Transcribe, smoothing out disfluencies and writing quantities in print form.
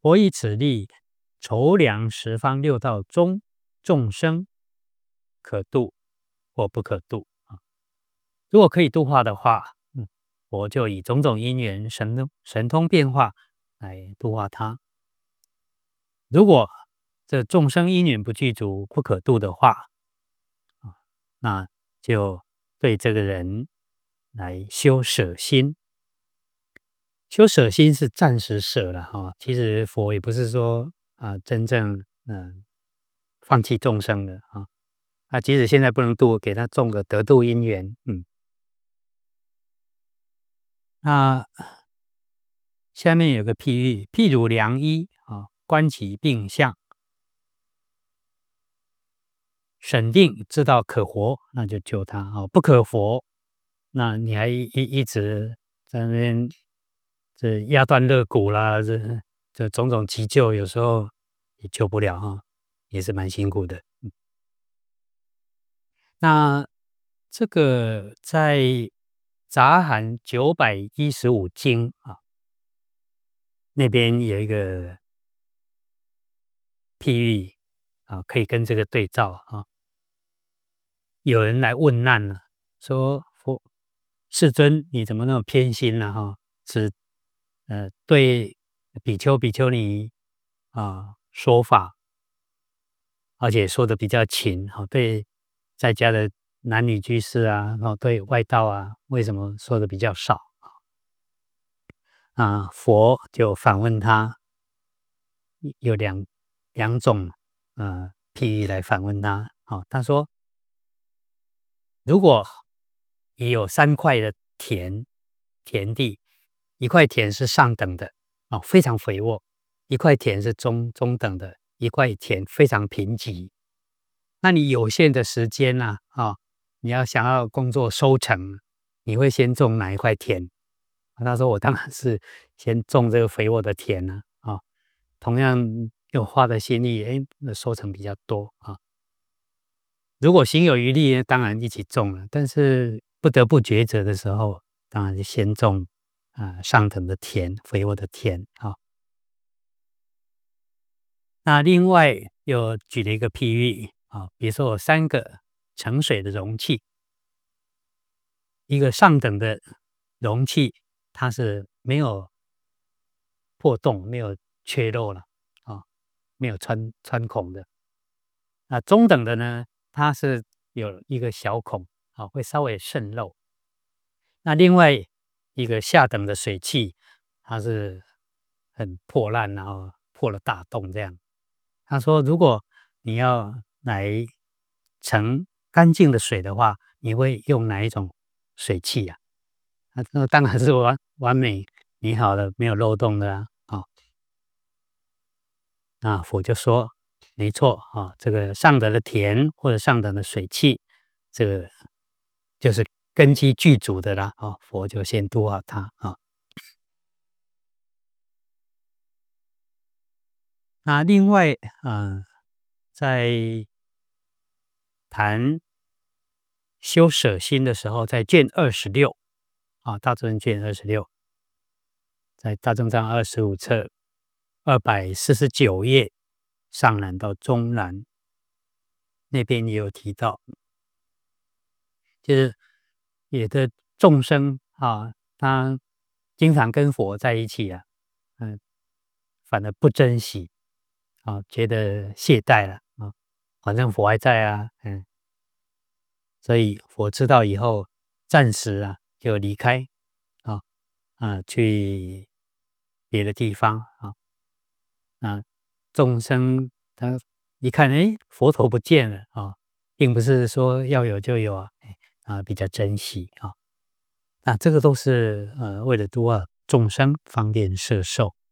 佛以此力，筹量十方六道中众生，可度或不可度啊。如果可以度化的话，佛就以种种因缘、神通变化来度化他。如果这众生因缘不具足、不可度的话，那就对这个人来修舍心。修舍心是暂时舍了哈，其实佛也不是说真正放弃众生的啊。即使现在不能度，给他种个得度因缘。那下面有个譬喻，譬如良医观其病相，审定知道可活，那就救他不可活，那你还一直在那边这压断肋骨啦，这种种急救，有时候也救不了也是蛮辛苦的。那这个在杂含915经那边有一个譬喻可以跟这个对照有人来问难了，说世尊你怎么那么偏心呢只对比丘比丘尼说法，而且说的比较勤对在家的男女居士对外道为什么说的比较少佛就反问他，有两种譬喻来反问他他说，如果你有3块的田地，一块田是上等的非常肥沃，一块田是中等的，一块田非常贫瘠。那你有限的时间你想要工作收成，你会先种哪一块田？他说我当然是先种这个肥沃的田同样有花的心力，那收成比较多如果心有余力，当然一起种了，但是不得不抉择的时候，当然就先种上等的田，肥沃的田那另外又举了一个譬喻比如说有3个盛水的容器，一个上等的容器，它是没有破洞，没有缺漏了没有穿孔的。那中等的呢，它是有一个小孔会稍微渗漏。那另外一个下等的水器，它是很破烂破了大洞这样。他说，如果你要来盛干净的水的话，你会用哪一种水器那当然是完美拟好的，没有漏洞的那佛就说，没错这个上等的田或者上等的水器，这个就是根基具足的啦佛就先度化他那另外在谈修舍心的时候，在卷26大正卷26，在大正藏25册249页上栏到中栏那边也有提到，就是有的众生他经常跟佛在一起反而不珍惜觉得懈怠了反正佛还在所以佛知道以后，暂时就离开去别的地方众生他一看，佛陀不见了并不是说要有就有比较珍惜那这个都是为了度化众生，方便摄受。